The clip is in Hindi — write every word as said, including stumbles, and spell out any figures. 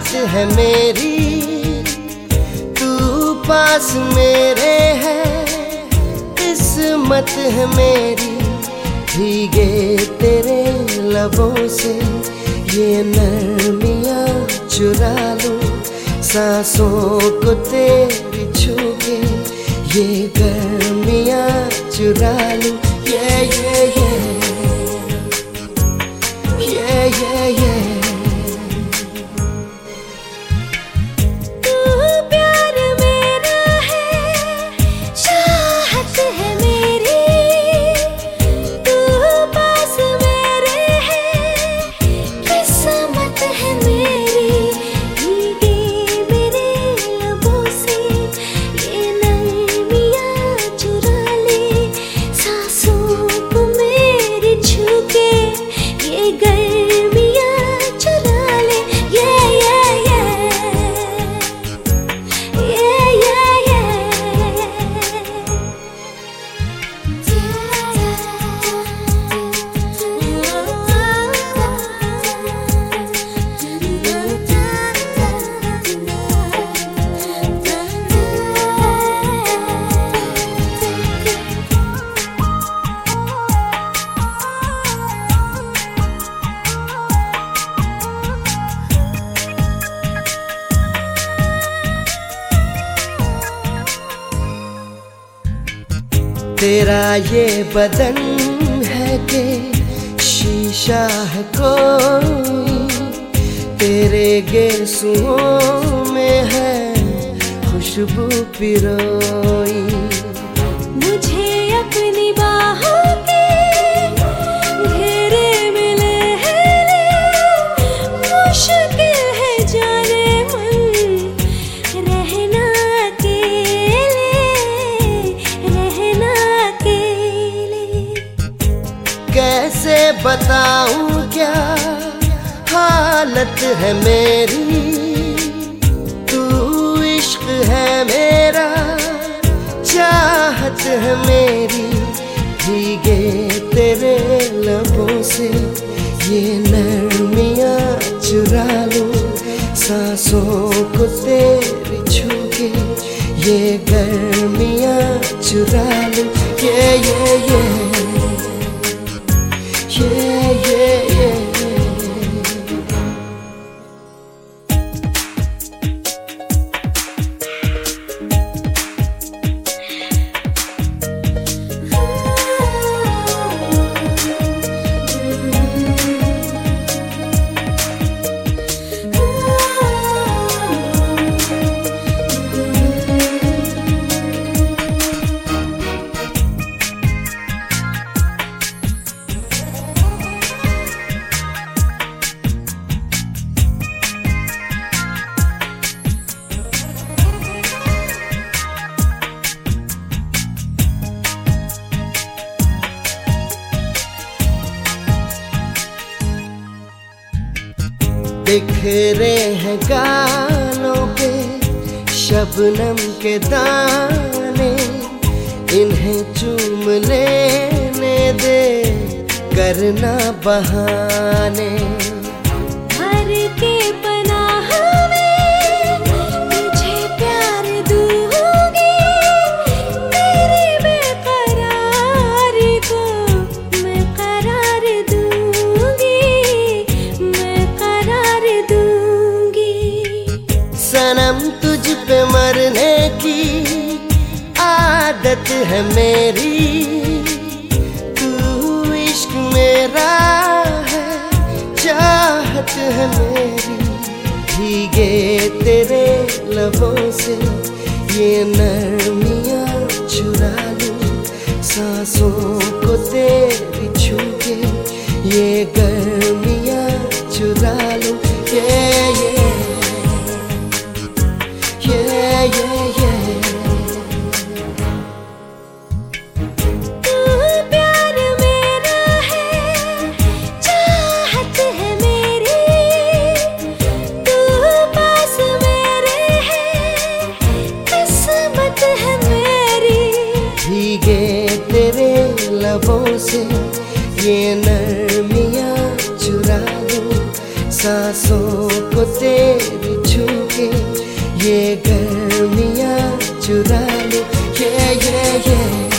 चाहत है मेरी, तू पास मेरे है, किस्मत है मेरी। भीगे तेरे लबों से ये नरमियाँ चुरा लूं, सांसों को तेरी छू के ये गर्मियाँ चुरा लूं। ये ये ये ये ये ये तेरा ये बदन है कि शीशा है कोई, तेरे गेसुओं में है खुशबू पिरोई। मुझे अपनी बाहों के घेरे में ले ले, मुश्किल है जाने मन रहना अकेले, रहना अकेले। कैसे बताऊं क्या हालत है मेरी, तू इश्क है मेरा, चाहत है मेरी। भीगे तेरे लबों से ये नरमियाँ चुरा लूं, सांसों को तेरी छू के ये गर्मियाँ चुरा लूं। ये ये ये ये ये ये बिखरे हैं गालों पे शबनम के दाने, इन्हें चूम लेने दे करना बहाने। भर के पनाह में तुझे प्यार दूंगी, तेरी बेकरारी को मैं करार दूंगी, मैं करार दूंगी। सनम तुझ पे मरने की आदत है मेरी, तू इश्क मेरा है, चाहत है मेरी। भीगे तेरे लबों से ये नरमियाँ चुरा लूं, सांसों को तेरी छू के ये गर्मियाँ चुरा लूं। ये ये ये ये ये लबों से ये नरमियाँ चुरा लूं, सांसों को तेरे छू के ये गर्मियाँ चुरा लो, ये ये ये